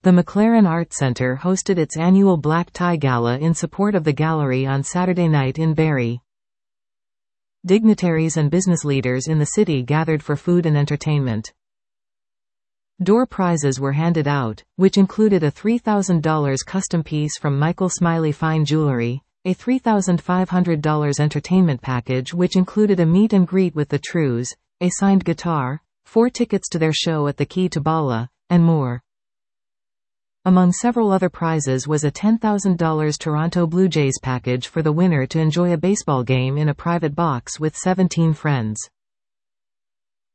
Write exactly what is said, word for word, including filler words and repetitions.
The McLaren Art Center hosted its annual Black Tie Gala in support of the gallery on Saturday night in Barrie. Dignitaries and business leaders in the city gathered for food and entertainment. Door prizes were handed out, which included a three thousand dollars custom piece from Michael Smiley Fine Jewelry, a three thousand five hundred dollars entertainment package which included a meet and greet with the Trews, a signed guitar, four tickets to their show at the Quai to Bala, and more. Among several other prizes was a ten thousand dollars Toronto Blue Jays package for the winner to enjoy a baseball game in a private box with seventeen friends.